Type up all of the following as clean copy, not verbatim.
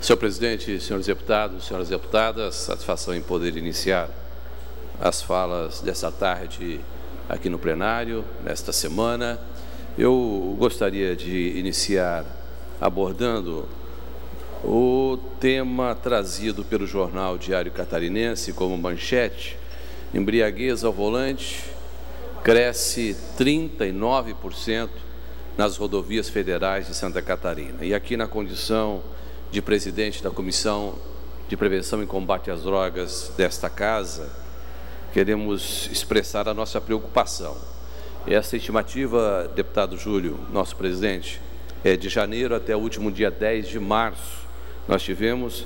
Senhor presidente, senhores deputados, senhoras deputadas, satisfação em poder iniciar as falas desta tarde aqui no plenário, nesta semana. Eu gostaria de iniciar abordando o tema trazido pelo jornal Diário Catarinense como manchete: embriaguez ao volante cresce 39% nas rodovias federais de Santa Catarina. E aqui, na condição de presidente da Comissão de Prevenção e Combate às Drogas desta Casa, queremos expressar a nossa preocupação. Essa estimativa, deputado Júlio, nosso presidente, é de janeiro até o último dia 10 de março. Nós tivemos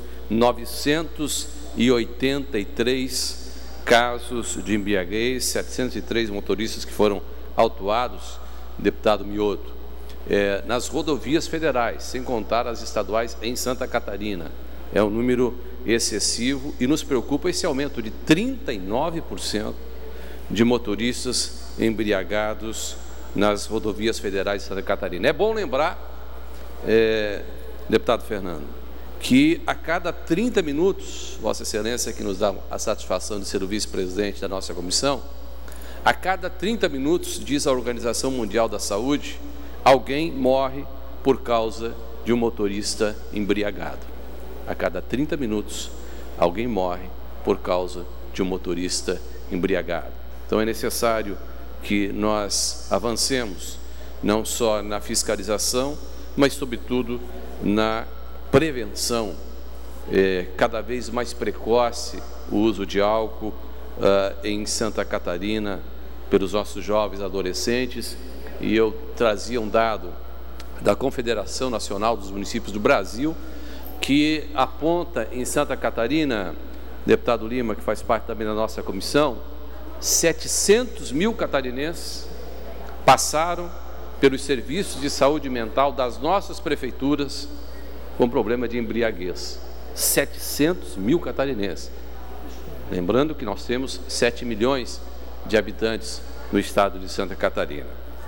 983 casos de embriaguez, 703 motoristas que foram autuados, deputado Mioto, nas rodovias federais, sem contar as estaduais em Santa Catarina. É um número excessivo e nos preocupa esse aumento de 39% de motoristas embriagados nas rodovias federais de Santa Catarina. É bom lembrar, deputado Fernando, que a cada 30 minutos, Vossa Excelência, que nos dá a satisfação de ser o vice-presidente da nossa comissão, a cada 30 minutos, diz a Organização Mundial da Saúde, alguém morre por causa de um motorista embriagado. A cada 30 minutos, alguém morre por causa de um motorista embriagado. Então, é necessário que nós avancemos, não só na fiscalização, mas, sobretudo, na prevenção, cada vez mais precoce, o uso de álcool em Santa Catarina pelos nossos jovens adolescentes. E eu trazia um dado da Confederação Nacional dos Municípios do Brasil, que aponta em Santa Catarina, deputado Lima, que faz parte também da nossa comissão, 700 mil catarinenses passaram pelos serviços de saúde mental das nossas prefeituras com problema de embriaguez. 700 mil catarinenses. Lembrando que nós temos 7 milhões de habitantes no estado de Santa Catarina.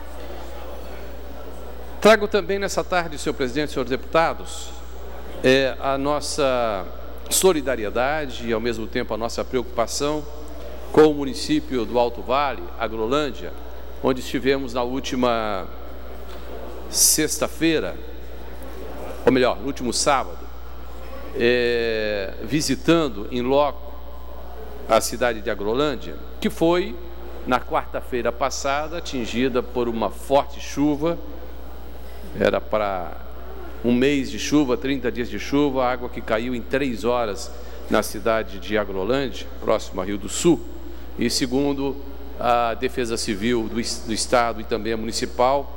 Trago também nessa tarde, senhor presidente, senhores deputados, a nossa solidariedade e, ao mesmo tempo, a nossa preocupação com o município do Alto Vale, Agrolândia, onde estivemos na última sexta-feira, ou melhor, no último sábado, visitando em loco a cidade de Agrolândia, que foi, na quarta-feira passada, atingida por uma forte chuva. Era para um mês de chuva, 30 dias de chuva, a água que caiu em 3 horas na cidade de Agrolândia, próximo a Rio do Sul. E segundo a Defesa Civil do Estado e também a Municipal,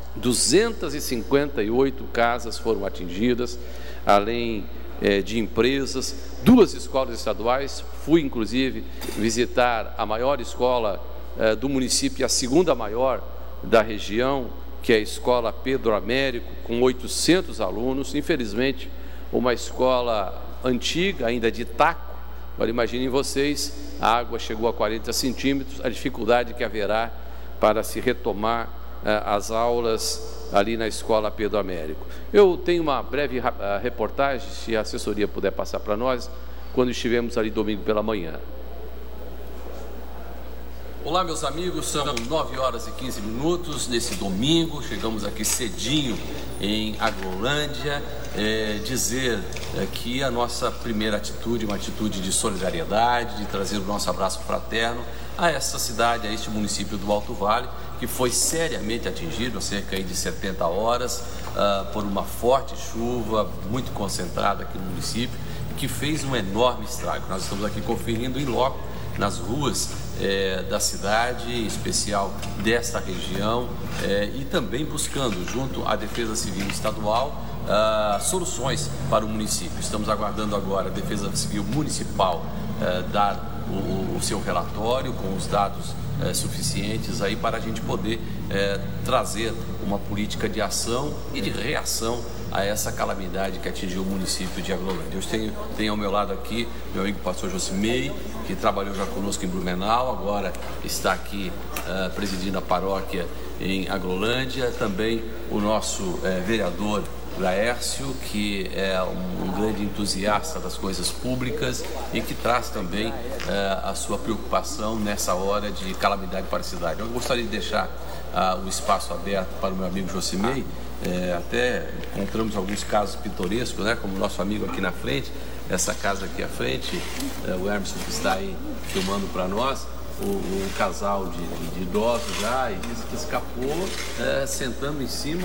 258 casas foram atingidas, além de empresas, 2 escolas estaduais. Fui, inclusive, visitar a maior escola do município e a segunda maior da região, que é a Escola Pedro Américo, com 800 alunos, infelizmente uma escola antiga, ainda de taco. Agora imaginem vocês, a água chegou a 40 centímetros, a dificuldade que haverá para se retomar as aulas ali na Escola Pedro Américo. Eu tenho uma breve reportagem, se a assessoria puder passar para nós, quando estivemos ali domingo pela manhã. Olá, meus amigos, são 9 horas e 15 minutos nesse domingo, chegamos aqui cedinho em Agrolândia, dizer que a nossa primeira atitude, uma atitude de solidariedade, de trazer o nosso abraço fraterno a essa cidade, a este município do Alto Vale, que foi seriamente atingido, há cerca de 70 horas, por uma forte chuva, muito concentrada aqui no município, que fez um enorme estrago. Nós estamos aqui conferindo em loco, nas ruas da cidade, em especial desta região, e também buscando, junto à Defesa Civil Estadual, soluções para o município. Estamos aguardando agora a Defesa Civil Municipal dar o seu relatório com os dados suficientes aí para a gente poder trazer uma política de ação e de reação a essa calamidade que atingiu o município de Agrolândia. Eu tenho ao meu lado aqui meu amigo pastor Josimei, que trabalhou já conosco em Blumenau, agora está aqui presidindo a paróquia em Agrolândia, também o nosso vereador Laércio, que é um grande entusiasta das coisas públicas e que traz também a sua preocupação nessa hora de calamidade para a cidade. Eu gostaria de deixar o espaço aberto para o meu amigo Josimei. Até encontramos alguns casos pitorescos, né? Como o nosso amigo aqui na frente, essa casa aqui à frente, o Emerson que está aí filmando para nós, um casal de idosos já, e diz que escapou sentando em cima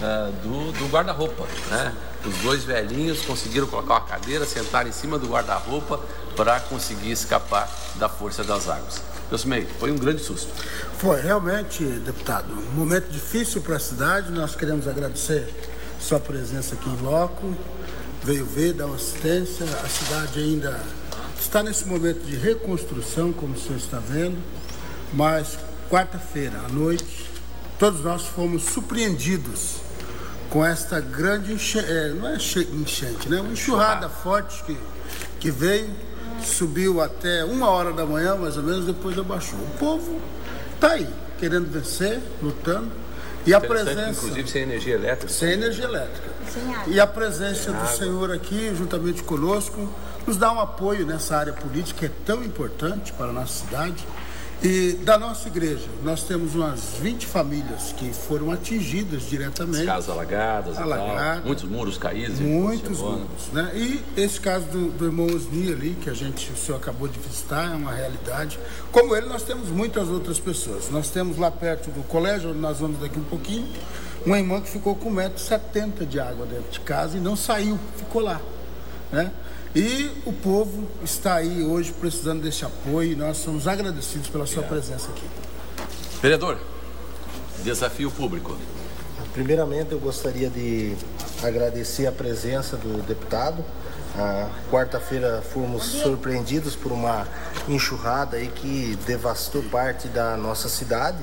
do guarda-roupa, né? Os dois velhinhos conseguiram colocar uma cadeira, sentar em cima do guarda-roupa para conseguir escapar da força das águas. Josimei, foi um grande susto. Foi, realmente, deputado, um momento difícil para a cidade. Nós queremos agradecer sua presença aqui em loco, veio ver, dar uma assistência. A cidade ainda está nesse momento de reconstrução, como o senhor está vendo, mas quarta-feira à noite, todos nós fomos surpreendidos com esta grande não é enchente, né? Uma enxurrada forte que veio, subiu até 1h da manhã, mais ou menos, depois abaixou. O povo está aí, querendo vencer, lutando, e a presença... Inclusive sem energia elétrica. Sem energia elétrica. E a presença do senhor aqui, juntamente conosco, nos dá um apoio nessa área política que é tão importante para a nossa cidade. E da nossa igreja, nós temos umas 20 famílias que foram atingidas diretamente. As casas alagadas, muitos muros caídos. Muitos muros, né? E esse caso do irmão Osni ali, que o senhor acabou de visitar, é uma realidade. Como ele, nós temos muitas outras pessoas. Nós temos lá perto do colégio, onde nós vamos daqui um pouquinho, uma irmã que ficou com 1,70 m de água dentro de casa e não saiu, ficou lá, né? E o povo está aí hoje precisando desse apoio e nós somos agradecidos pela sua presença aqui. Vereador, desafio público. Primeiramente, eu gostaria de agradecer a presença do deputado. Quarta-feira fomos surpreendidos por uma enxurrada aí que devastou parte da nossa cidade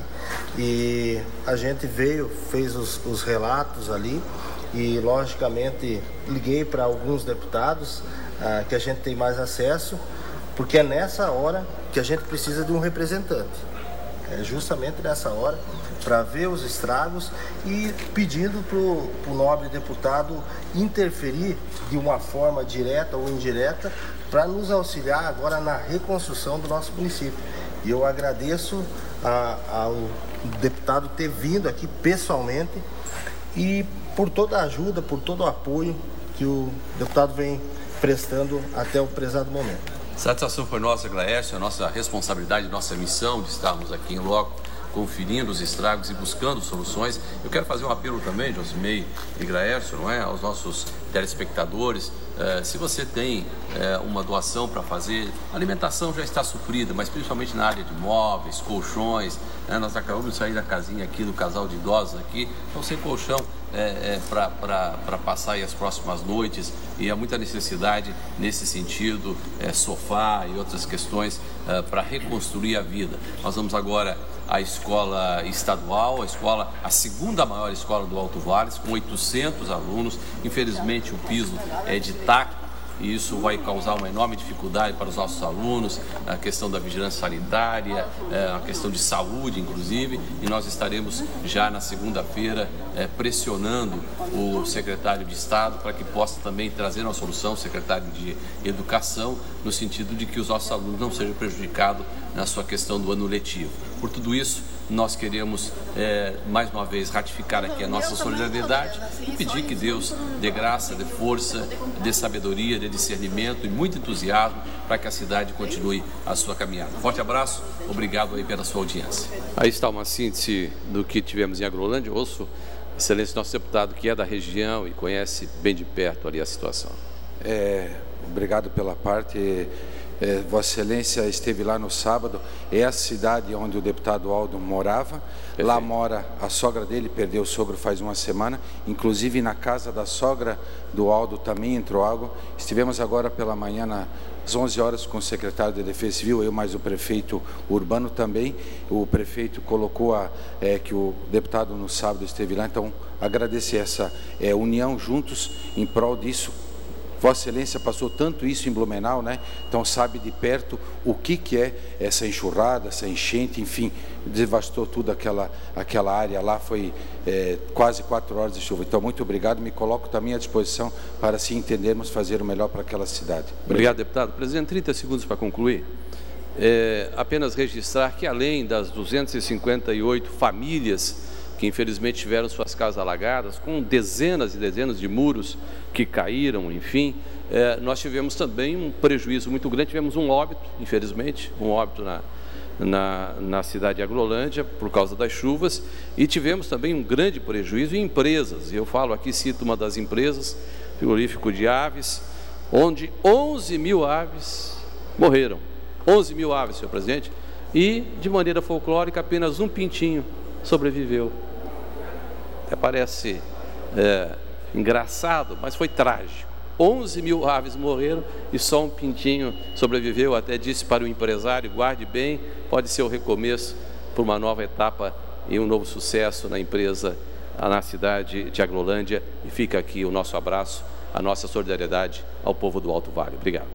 e a gente fez os relatos ali e, logicamente, liguei para alguns deputados que a gente tem mais acesso, porque é nessa hora que a gente precisa de um representante. É justamente nessa hora, para ver os estragos e pedindo para o nobre deputado interferir de uma forma direta ou indireta para nos auxiliar agora na reconstrução do nosso município. E eu agradeço ao deputado ter vindo aqui pessoalmente e por toda a ajuda, por todo o apoio que o deputado vem prestando até o prezado momento. Satisfação foi nossa, Laércio, a nossa responsabilidade, nossa missão de estarmos aqui em loco, conferindo os estragos e buscando soluções. Eu quero fazer um apelo também, Josimei e Laércio, não é, aos nossos telespectadores. Se você tem uma doação para fazer, a alimentação já está suprida, mas principalmente na área de móveis, colchões, né? Nós acabamos de sair da casinha aqui do casal de idosos aqui, então sem colchão para passar aí as próximas noites, e há muita necessidade nesse sentido, sofá e outras questões para reconstruir a vida. Nós vamos agora à escola estadual, a segunda maior escola do Alto Vale, com 800 alunos. Infelizmente o piso é de tacto e isso vai causar uma enorme dificuldade para os nossos alunos, a questão da vigilância sanitária, a questão de saúde, inclusive, e nós estaremos já na segunda-feira pressionando o secretário de Estado para que possa também trazer uma solução, o secretário de Educação, no sentido de que os nossos alunos não sejam prejudicados na sua questão do ano letivo. Por tudo isso, nós queremos, mais uma vez, ratificar aqui a nossa solidariedade e pedir que Deus dê graça, dê força, dê sabedoria, dê discernimento e muito entusiasmo para que a cidade continue a sua caminhada. Forte abraço, obrigado aí pela sua audiência. Aí está uma síntese do que tivemos em Agrolândia. Ouço, excelência, nosso deputado que é da região e conhece bem de perto ali a situação. Obrigado pela parte. Vossa Excelência esteve lá no sábado, é a cidade onde o deputado Aldo morava. Perfeito. Lá mora a sogra dele, perdeu o sogro faz uma semana, inclusive na casa da sogra do Aldo também entrou água. Estivemos agora pela manhã às 11 horas com o secretário de Defesa Civil, eu mais o prefeito Urbano também. O prefeito colocou que o deputado no sábado esteve lá, então agradecer essa união juntos em prol disso. Vossa Excelência passou tanto isso em Blumenau, né? Então sabe de perto o que é essa enxurrada, essa enchente, enfim, devastou tudo aquela área lá, foi quase 4 horas de chuva. Então, muito obrigado, me coloco também à disposição para, se entendermos, fazer o melhor para aquela cidade. Obrigado, deputado. Presidente, 30 segundos para concluir. Apenas registrar que, além das 258 famílias que infelizmente tiveram suas casas alagadas, com dezenas e dezenas de muros que caíram, enfim, nós tivemos também um prejuízo muito grande, tivemos um óbito, infelizmente, um óbito na cidade de Agrolândia por causa das chuvas, e tivemos também um grande prejuízo em empresas. Eu falo aqui, cito uma das empresas, frigorífico de aves, onde 11 mil aves morreram. 11 mil aves, senhor presidente, e de maneira folclórica apenas um pintinho sobreviveu. Até parece engraçado, mas foi trágico. 11 mil aves morreram e só um pintinho sobreviveu. Até disse para o empresário: guarde bem, pode ser o recomeço para uma nova etapa e um novo sucesso na empresa, na cidade de Agrolândia. E fica aqui o nosso abraço, a nossa solidariedade ao povo do Alto Vale. Obrigado.